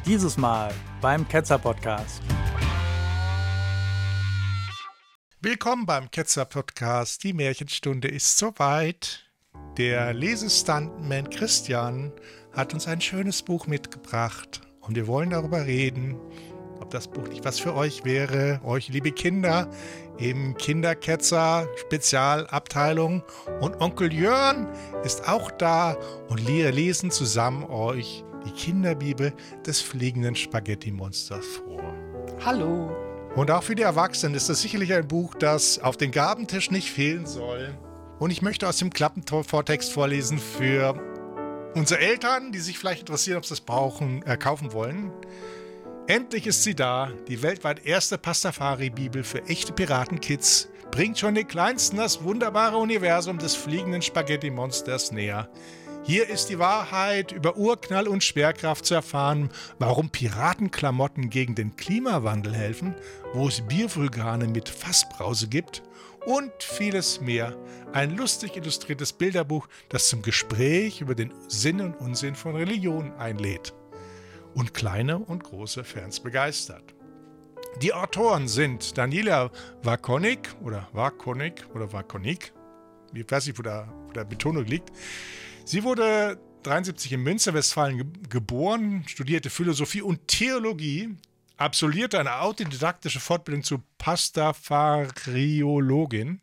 Dieses Mal beim Ketzer Podcast. Willkommen beim Ketzer Podcast. Die Märchenstunde ist soweit. Der Lesestuntman Christian hat uns ein schönes Buch mitgebracht und wir wollen darüber reden, ob das Buch nicht was für euch wäre, euch liebe Kinder im Kinderketzer Spezialabteilung, und Onkel Jörn ist auch da und wir lesen zusammen euch die Kinderbibel des fliegenden Spaghetti-Monsters vor. Hallo. Und auch für die Erwachsenen ist das sicherlich ein Buch, das auf den Gabentisch nicht fehlen soll. Und ich möchte aus dem Klappenvortext vorlesen für unsere Eltern, die sich vielleicht interessieren, ob sie es kaufen wollen. Endlich ist sie da, die weltweit erste Pastafari-Bibel für echte Piratenkids, bringt schon den Kleinsten das wunderbare Universum des fliegenden Spaghetti-Monsters näher. Hier ist die Wahrheit über Urknall und Schwerkraft zu erfahren, warum Piratenklamotten gegen den Klimawandel helfen, wo es Biervulkane mit Fassbrause gibt und vieles mehr. Ein lustig illustriertes Bilderbuch, das zum Gespräch über den Sinn und Unsinn von Religion einlädt und kleine und große Fans begeistert. Die Autoren sind Daniela Wakonik, ich weiß nicht, wo der Betonung liegt. Sie wurde 1973 in Münster, Westfalen geboren, studierte Philosophie und Theologie, absolvierte eine autodidaktische Fortbildung zur Pastafariologin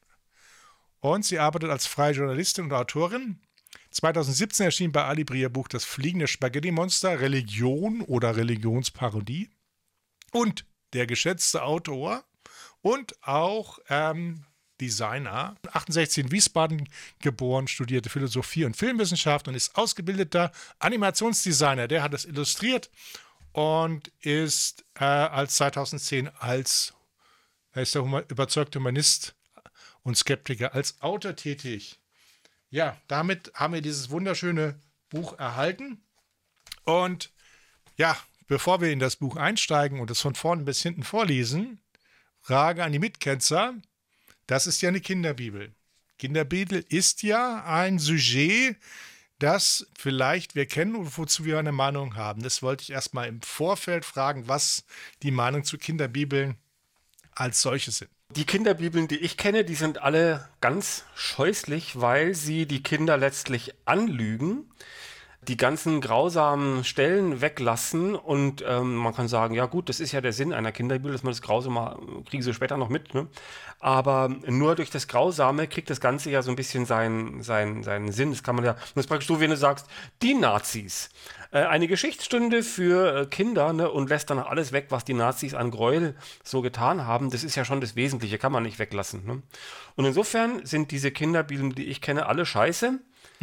und sie arbeitet als freie Journalistin und Autorin. 2017 erschien bei Alibri ihr Buch Das fliegende Spaghetti-Monster, Religion oder Religionsparodie. Und der geschätzte Autor und auch Designer, 68 in Wiesbaden geboren, studierte Philosophie und Filmwissenschaft und ist ausgebildeter Animationsdesigner. Der hat es illustriert und ist als 2010 er ist der überzeugte Humanist und Skeptiker, als Autor tätig. Ja, damit haben wir dieses wunderschöne Buch erhalten. Und ja, bevor wir in das Buch einsteigen und es von vorn bis hinten vorlesen, Frage an die Mitketzer: Das ist ja eine Kinderbibel. Kinderbibel ist ja ein Sujet, das vielleicht wir kennen und wozu wir eine Meinung haben. Das wollte ich erstmal im Vorfeld fragen, was die Meinung zu Kinderbibeln als solche sind. Die Kinderbibeln, die ich kenne, die sind alle ganz scheußlich, weil sie die Kinder letztlich anlügen, die ganzen grausamen Stellen weglassen und man kann sagen, ja gut, das ist ja der Sinn einer Kinderbibel, dass man das Grausame, kriegen sie später noch mit, ne? Aber nur durch das Grausame kriegt das Ganze ja so ein bisschen seinen Sinn. Das kann man ja, das ist praktisch so, wenn du sagst, die Nazis. Eine Geschichtsstunde für Kinder, ne, und lässt dann alles weg, was die Nazis an Gräuel so getan haben. Das ist ja schon das Wesentliche, kann man nicht weglassen. Ne? Und insofern sind diese Kinderbibeln, die ich kenne, alle scheiße.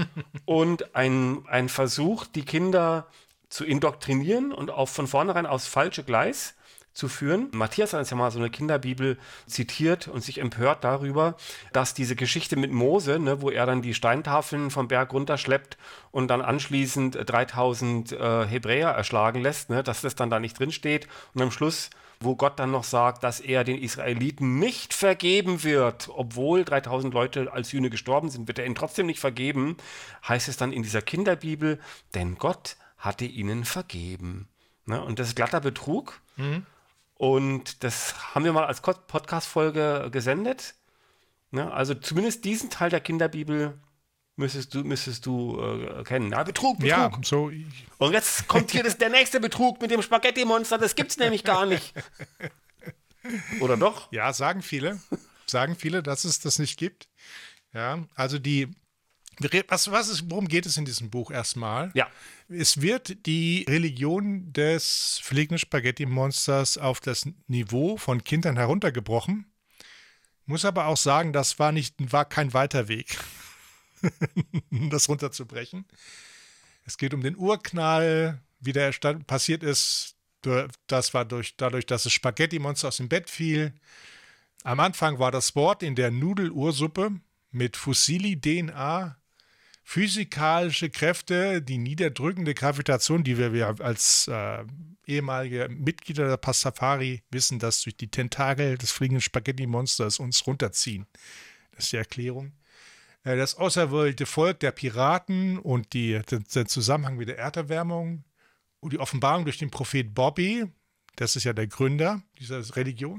Und ein Versuch, die Kinder zu indoktrinieren und auch von vornherein aufs falsche Gleis zu führen. Matthias hat jetzt ja mal so eine Kinderbibel zitiert und sich empört darüber, dass diese Geschichte mit Mose, ne, wo er dann die Steintafeln vom Berg runterschleppt und dann anschließend 3000 Hebräer erschlagen lässt, ne, dass das dann da nicht drin steht. Und am Schluss, wo Gott dann noch sagt, dass er den Israeliten nicht vergeben wird, obwohl 3000 Leute als Sühne gestorben sind, wird er ihnen trotzdem nicht vergeben, heißt es dann in dieser Kinderbibel, denn Gott hatte ihnen vergeben. Ne, und das ist glatter Betrug. Mhm. Und das haben wir mal als Podcast-Folge gesendet. Ne? Also zumindest diesen Teil der Kinderbibel müsstest du kennen. Ja, Betrug. Ja, so. Und jetzt kommt hier der nächste Betrug mit dem Spaghetti-Monster. Das gibt's nämlich gar nicht. Oder doch? Ja, sagen viele, dass es das nicht gibt. Ja, also worum geht es in diesem Buch erstmal? Ja. Es wird die Religion des fliegenden Spaghetti-Monsters auf das Niveau von Kindern heruntergebrochen. Muss aber auch sagen, das war kein weiter Weg, das runterzubrechen. Es geht um den Urknall, wie der passiert ist. Das war dadurch, dass das Spaghetti-Monster aus dem Bett fiel. Am Anfang war das Wort in der Nudelursuppe mit Fusilli-DNA. Physikalische Kräfte, die niederdrückende Gravitation, die wir als ehemalige Mitglieder der Pastafari wissen, dass durch die Tentakel des fliegenden Spaghetti-Monsters uns runterziehen. Das ist die Erklärung. Das auserwählte Volk der Piraten und der Zusammenhang mit der Erderwärmung die Offenbarung durch den Prophet Bobby, das ist ja der Gründer dieser Religion.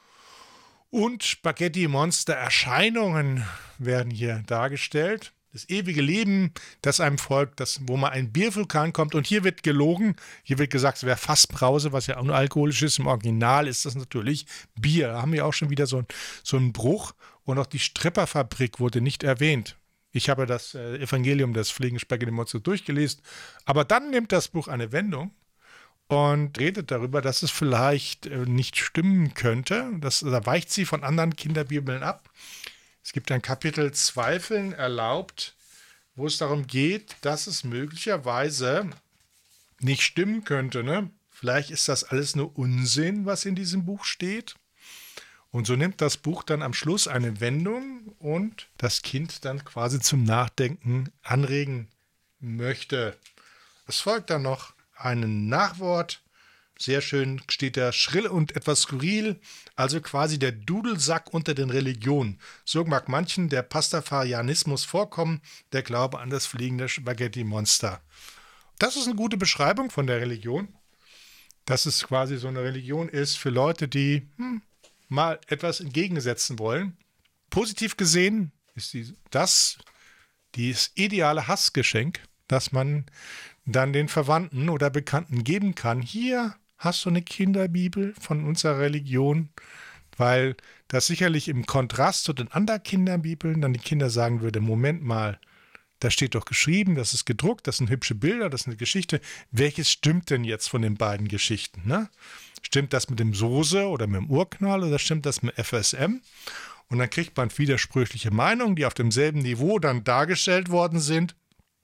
Und Spaghetti-Monster-Erscheinungen werden hier dargestellt. Das ewige Leben, das einem folgt, wo mal ein Biervulkan kommt. Und hier wird gelogen. Hier wird gesagt, es wäre Fassbrause, was ja auch nur alkoholisch ist. Im Original ist das natürlich Bier. Da haben wir auch schon wieder so einen Bruch. Und auch die Stripperfabrik wurde nicht erwähnt. Ich habe das Evangelium des Fliegenden Spaghetti-Monsters durchgelesen. Aber dann nimmt das Buch eine Wendung und redet darüber, dass es vielleicht nicht stimmen könnte. Da weicht sie von anderen Kinderbibeln ab. Es gibt ein Kapitel Zweifeln erlaubt, wo es darum geht, dass es möglicherweise nicht stimmen könnte. Ne? Vielleicht ist das alles nur Unsinn, was in diesem Buch steht. Und so nimmt das Buch dann am Schluss eine Wendung und das Kind dann quasi zum Nachdenken anregen möchte. Es folgt dann noch ein Nachwort. Sehr schön steht da schrill und etwas skurril, also quasi der Dudelsack unter den Religionen. So mag manchen der Pastafarianismus vorkommen, der Glaube an das fliegende Spaghetti-Monster. Das ist eine gute Beschreibung von der Religion, dass es quasi so eine Religion ist für Leute, die mal etwas entgegensetzen wollen. Positiv gesehen ist das ideale Hassgeschenk, das man dann den Verwandten oder Bekannten geben kann. Hier hast du eine Kinderbibel von unserer Religion, weil das sicherlich im Kontrast zu den anderen Kinderbibeln dann die Kinder sagen würde, Moment mal, da steht doch geschrieben, das ist gedruckt, das sind hübsche Bilder, das ist eine Geschichte. Welches stimmt denn jetzt von den beiden Geschichten? Ne? Stimmt das mit dem Soße oder mit dem Urknall oder stimmt das mit FSM? Und dann kriegt man widersprüchliche Meinungen, die auf demselben Niveau dann dargestellt worden sind.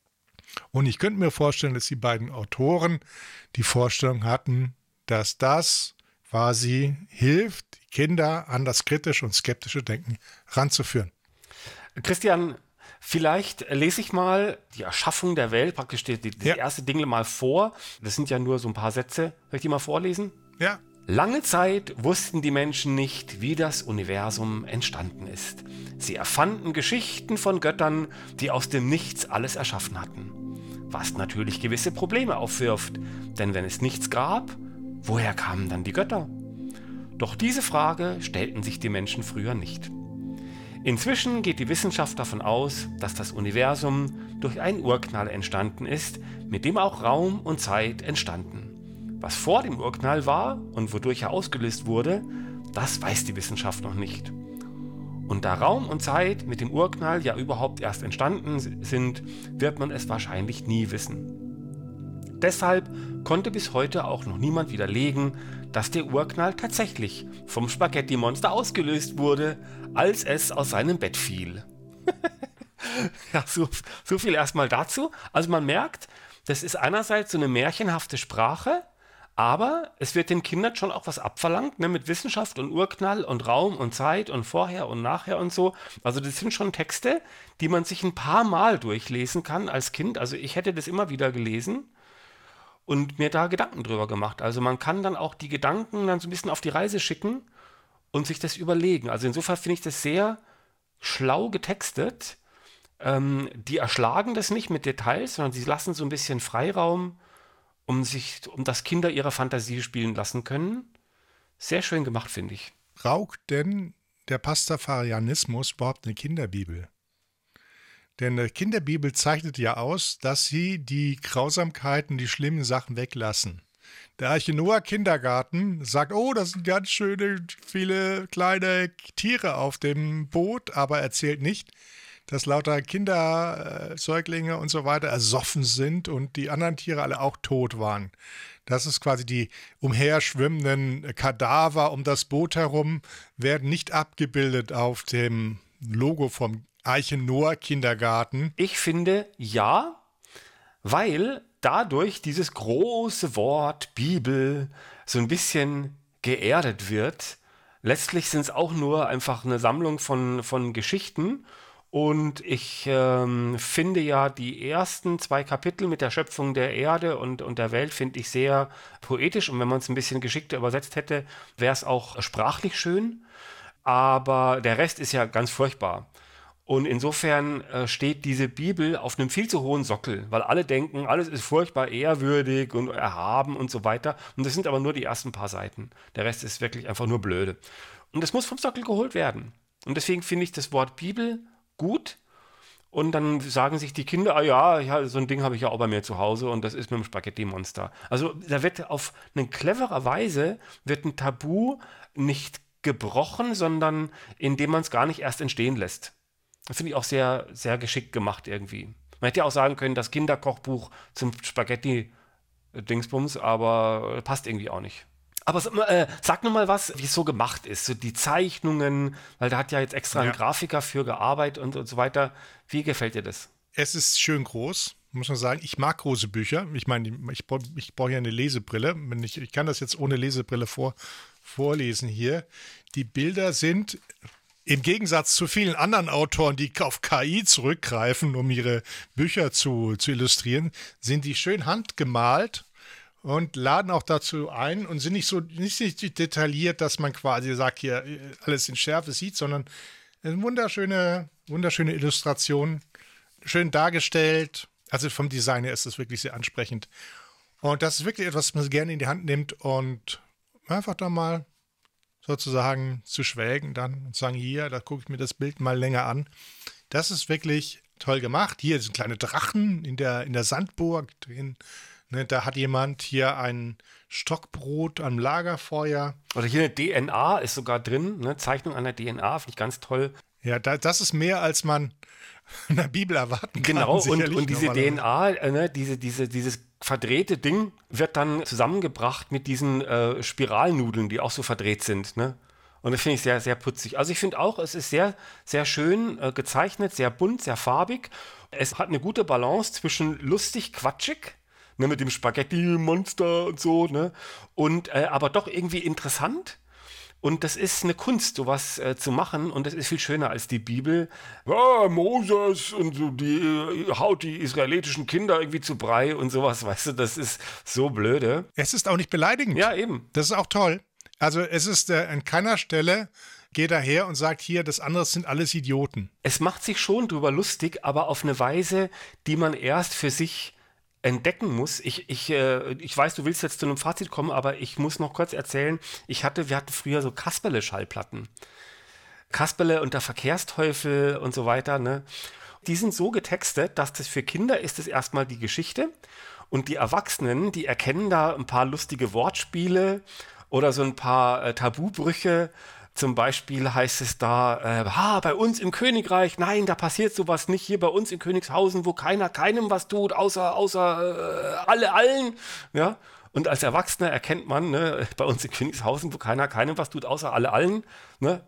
Und ich könnte mir vorstellen, dass die beiden Autoren die Vorstellung hatten, dass das quasi hilft, die Kinder an das kritische und skeptische Denken ranzuführen. Christian, vielleicht lese ich mal die Erschaffung der Welt, praktisch das erste Ding mal vor. Das sind ja nur so ein paar Sätze. Soll ich die mal vorlesen? Ja. Lange Zeit wussten die Menschen nicht, wie das Universum entstanden ist. Sie erfanden Geschichten von Göttern, die aus dem Nichts alles erschaffen hatten. Was natürlich gewisse Probleme aufwirft, denn wenn es nichts gab, woher kamen dann die Götter? Doch diese Frage stellten sich die Menschen früher nicht. Inzwischen geht die Wissenschaft davon aus, dass das Universum durch einen Urknall entstanden ist, mit dem auch Raum und Zeit entstanden. Was vor dem Urknall war und wodurch er ausgelöst wurde, das weiß die Wissenschaft noch nicht. Und da Raum und Zeit mit dem Urknall ja überhaupt erst entstanden sind, wird man es wahrscheinlich nie wissen. Deshalb konnte bis heute auch noch niemand widerlegen, dass der Urknall tatsächlich vom Spaghetti-Monster ausgelöst wurde, als es aus seinem Bett fiel. Ja, so viel erstmal dazu. Also man merkt, das ist einerseits so eine märchenhafte Sprache, aber es wird den Kindern schon auch was abverlangt, ne, mit Wissenschaft und Urknall und Raum und Zeit und vorher und nachher und so. Also das sind schon Texte, die man sich ein paar Mal durchlesen kann als Kind. Also ich hätte das immer wieder gelesen und mir da Gedanken drüber gemacht. Also man kann dann auch die Gedanken dann so ein bisschen auf die Reise schicken und sich das überlegen. Also insofern finde ich das sehr schlau getextet. Die erschlagen das nicht mit Details, sondern sie lassen so ein bisschen Freiraum, um dass Kinder ihre Fantasie spielen lassen können. Sehr schön gemacht, finde ich. Braucht denn der Pastafarianismus überhaupt eine Kinderbibel? Denn eine Kinderbibel zeichnet ja aus, dass sie die Grausamkeiten, die schlimmen Sachen weglassen. Der Arche Noah Kindergarten sagt, oh, das sind ganz schöne, viele kleine Tiere auf dem Boot, aber erzählt nicht, dass lauter Kinder, Säuglinge und so weiter ersoffen sind und die anderen Tiere alle auch tot waren. Das ist quasi die umherschwimmenden Kadaver um das Boot herum, werden nicht abgebildet auf dem Logo vom Arche Noah Kindergarten. Ich finde ja, weil dadurch dieses große Wort Bibel so ein bisschen geerdet wird. Letztlich sind es auch nur einfach eine Sammlung von Geschichten. Und ich finde ja die ersten 2 Kapitel mit der Schöpfung der Erde und der Welt finde ich sehr poetisch. Und wenn man es ein bisschen geschickter übersetzt hätte, wäre es auch sprachlich schön. Aber der Rest ist ja ganz furchtbar. Und insofern steht diese Bibel auf einem viel zu hohen Sockel, weil alle denken, alles ist furchtbar ehrwürdig und erhaben und so weiter. Und das sind aber nur die ersten paar Seiten. Der Rest ist wirklich einfach nur blöde. Und das muss vom Sockel geholt werden. Und deswegen finde ich das Wort Bibel gut. Und dann sagen sich die Kinder, ja, so ein Ding habe ich ja auch bei mir zu Hause und das ist mit dem Spaghetti-Monster. Also da wird auf eine clevere Weise wird ein Tabu nicht gebrochen, sondern indem man es gar nicht erst entstehen lässt. Das finde ich auch sehr, sehr geschickt gemacht irgendwie. Man hätte ja auch sagen können, das Kinderkochbuch zum Spaghetti-Dingsbums, aber passt irgendwie auch nicht. Aber sag nur mal was, wie es so gemacht ist. So die Zeichnungen, weil da hat ja jetzt extra ein Grafiker für gearbeitet und so weiter. Wie gefällt dir das? Es ist schön groß, muss man sagen. Ich mag große Bücher. Ich meine, ich brauche ja eine Lesebrille. Ich kann das jetzt ohne Lesebrille vorlesen hier. Die Bilder sind im Gegensatz zu vielen anderen Autoren, die auf KI zurückgreifen, um ihre Bücher zu illustrieren, sind die schön handgemalt und laden auch dazu ein und sind nicht so detailliert, dass man quasi sagt, hier alles in Schärfe sieht, sondern eine wunderschöne Illustration, schön dargestellt. Also vom Design her ist es wirklich sehr ansprechend. Und das ist wirklich etwas, was man gerne in die Hand nimmt und einfach da mal sozusagen zu schwelgen dann und sagen, hier, da gucke ich mir das Bild mal länger an. Das ist wirklich toll gemacht. Hier sind kleine Drachen in der Sandburg drin. Ne, da hat jemand hier ein Stockbrot am Lagerfeuer. Oder hier eine DNA ist sogar drin, ne? Zeichnung einer DNA, finde ich ganz toll. Ja, das ist mehr, als man in der Bibel erwarten kann. Genau, und diese DNA, dieses verdrehte Ding wird dann zusammengebracht mit diesen Spiralnudeln, die auch so verdreht sind. Ne? Und das finde ich sehr, sehr putzig. Also ich finde auch, es ist sehr, sehr schön gezeichnet, sehr bunt, sehr farbig. Es hat eine gute Balance zwischen lustig, quatschig, ne, mit dem Spaghetti-Monster und so, ne? Und aber doch irgendwie interessant. Und das ist eine Kunst, sowas zu machen. Und das ist viel schöner als die Bibel. Ja, Moses und so, die haut die israelitischen Kinder irgendwie zu Brei und sowas, weißt du, das ist so blöde. Es ist auch nicht beleidigend. Ja, eben. Das ist auch toll. Also es ist an keiner Stelle, geht er her und sagt, hier, das andere sind alles Idioten. Es macht sich schon drüber lustig, aber auf eine Weise, die man erst für sich entdecken muss. Ich weiß, du willst jetzt zu einem Fazit kommen, aber ich muss noch kurz erzählen, wir hatten früher so Kasperle-Schallplatten. Kasperle und der Verkehrsteufel und so weiter, ne? Die sind so getextet, dass das für Kinder ist es erstmal die Geschichte und die Erwachsenen, die erkennen da ein paar lustige Wortspiele oder so ein paar Tabubrüche. Zum Beispiel heißt es da, bei uns im Königreich, nein, da passiert sowas nicht. Hier bei uns in Königshausen, wo keiner keinem was tut, außer alle allen. Ja? Und als Erwachsener erkennt man, ne, bei uns in Königshausen, wo keiner keinem was tut, außer alle allen. Ne?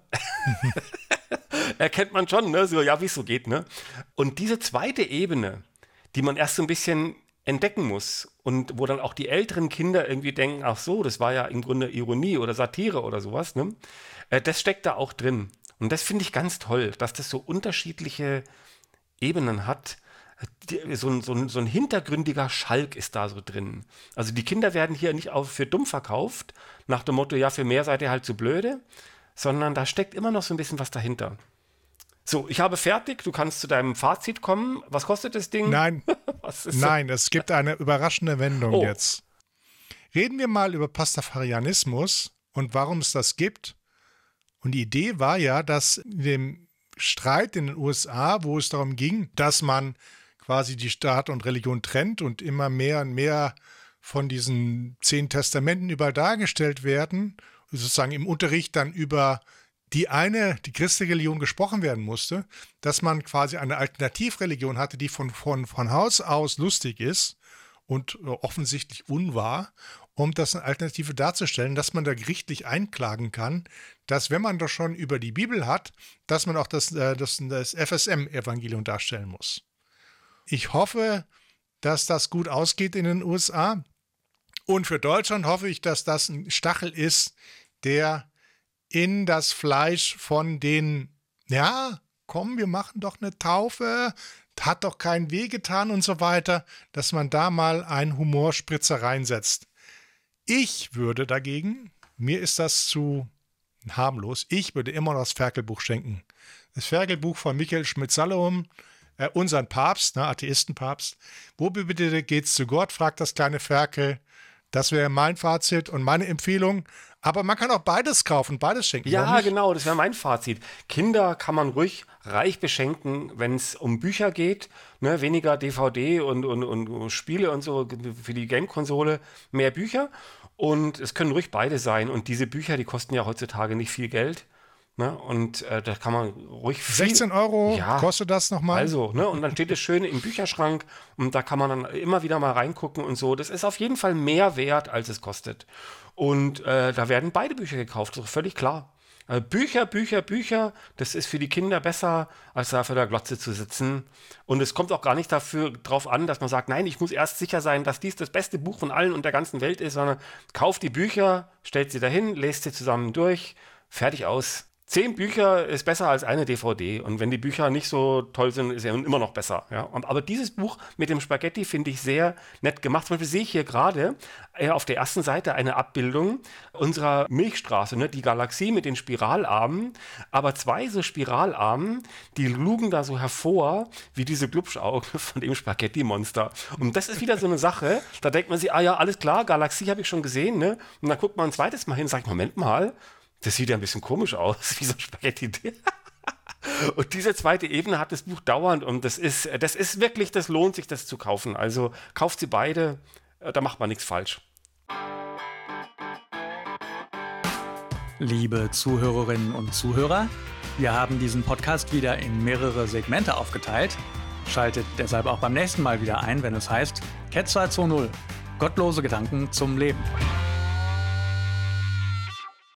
Erkennt man schon, ne? So, ja, wie es so geht. Ne? Und diese zweite Ebene, die man erst so ein bisschen entdecken muss und wo dann auch die älteren Kinder irgendwie denken, ach so, das war ja im Grunde Ironie oder Satire oder sowas, ne? Das steckt da auch drin. Und das finde ich ganz toll, dass das so unterschiedliche Ebenen hat. So ein hintergründiger Schalk ist da so drin. Also die Kinder werden hier nicht für dumm verkauft, nach dem Motto, ja, für mehr seid ihr halt zu blöde, sondern da steckt immer noch so ein bisschen was dahinter. So, ich habe fertig, du kannst zu deinem Fazit kommen. Was kostet das Ding? Nein, nein, es gibt eine überraschende Wendung jetzt. Reden wir mal über Pastafarianismus und warum es das gibt. Und die Idee war ja, dass in dem Streit in den USA, wo es darum ging, dass man quasi die Staat und Religion trennt und immer mehr und mehr von diesen 10 Testamenten überall dargestellt werden, sozusagen im Unterricht dann über die christliche Religion gesprochen werden musste, dass man quasi eine Alternativreligion hatte, die von Haus aus lustig ist und offensichtlich unwahr, um das eine Alternative darzustellen, dass man da gerichtlich einklagen kann, dass wenn man doch schon über die Bibel hat, dass man auch das FSM-Evangelium darstellen muss. Ich hoffe, dass das gut ausgeht in den USA. Und für Deutschland hoffe ich, dass das ein Stachel ist, der in das Fleisch von den, ja, komm, wir machen doch eine Taufe, hat doch keinen weh getan und so weiter, dass man da mal einen Humorspritzer reinsetzt. Ich würde dagegen, mir ist das zu harmlos, ich würde immer noch das Ferkelbuch schenken. das Ferkel-Buch von Michael Schmidt-Salomon, unseren Papst, ne, Atheistenpapst. Wo bitte geht's zu Gott, fragt das kleine Ferkel. Das wäre mein Fazit und meine Empfehlung. Aber man kann auch beides kaufen, beides schenken. Ja, genau, das wäre mein Fazit. Kinder kann man ruhig reich beschenken, wenn es um Bücher geht. Ne, weniger DVD und Spiele und so für die Game-Konsole, mehr Bücher. Und es können ruhig beide sein. Und diese Bücher, die kosten ja heutzutage nicht viel Geld. Ne? Und da kann man ruhig viel... 16 Euro kostet das nochmal. Also, ne? Und dann steht es schön im Bücherschrank und da kann man dann immer wieder mal reingucken und so. Das ist auf jeden Fall mehr wert, als es kostet. Und da werden beide Bücher gekauft, das ist völlig klar. Bücher, das ist für die Kinder besser, als da vor der Glotze zu sitzen. Und es kommt auch gar nicht drauf an, dass man sagt, nein, ich muss erst sicher sein, dass dies das beste Buch von allen und der ganzen Welt ist, sondern kauft die Bücher, stellt sie dahin, lest sie zusammen durch, fertig aus. 10 Bücher ist besser als eine DVD. Und wenn die Bücher nicht so toll sind, ist er immer noch besser. Ja? Aber dieses Buch mit dem Spaghetti finde ich sehr nett gemacht. Zum Beispiel sehe ich hier gerade auf der ersten Seite eine Abbildung unserer Milchstraße, ne? Die Galaxie mit den Spiralarmen. Aber 2 so Spiralarmen, die lugen da so hervor, wie diese Glubschaugen von dem Spaghetti-Monster. Und das ist wieder so eine Sache, da denkt man sich, ah ja, alles klar, Galaxie habe ich schon gesehen. Ne? Und dann guckt man ein zweites Mal hin und sagt, Moment mal, das sieht ja ein bisschen komisch aus, wie so ein Spaghetti. Und diese zweite Ebene hat das Buch dauernd und das ist wirklich, das lohnt sich, das zu kaufen. Also kauft sie beide, da macht man nichts falsch. Liebe Zuhörerinnen und Zuhörer, wir haben diesen Podcast wieder in mehrere Segmente aufgeteilt. Schaltet deshalb auch beim nächsten Mal wieder ein, wenn es heißt Ketzer 2.0 – Gottlose Gedanken zum Leben.